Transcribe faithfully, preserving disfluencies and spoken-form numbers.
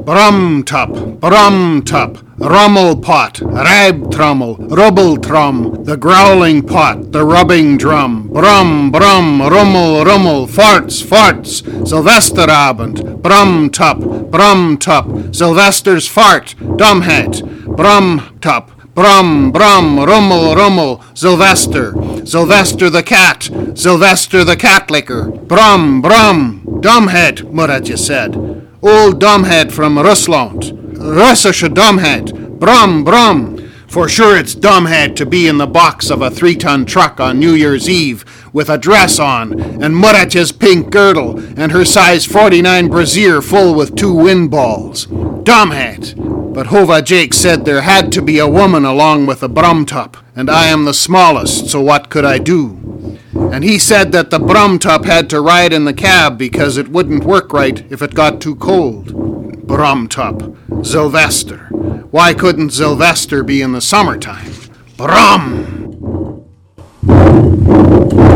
Brum-tup, brum-tup, rummel-pot, rab-trummel, rubble-trum, the growling pot, the rubbing drum, brum-brum, rummel-rummel, farts, farts, Sylvesterabend, brum-tup, brum-tup, Sylvester's fart, dumbhead, brum-tup, brum, brum, rummel, rummel, Sylvester, Sylvester the cat, Sylvester the cat licker, brum, brum, dumbhead, Muratja said. Old dumbhead from Rusland, Russische dumbhead, brum, brum. For sure it's dumbhead to be in the box of a three-ton truck on New Year's Eve with a dress on and Muratja's pink girdle and her size forty-nine brassiere full with two wind balls. Dumbhead. But Hova Jake said there had to be a woman along with the Brumtup, and I am the smallest, so what could I do? And he said that the Brumtup had to ride in the cab because it wouldn't work right if it got too cold. Brumtup. Sylvester. Why couldn't Sylvester be in the summertime? Brum!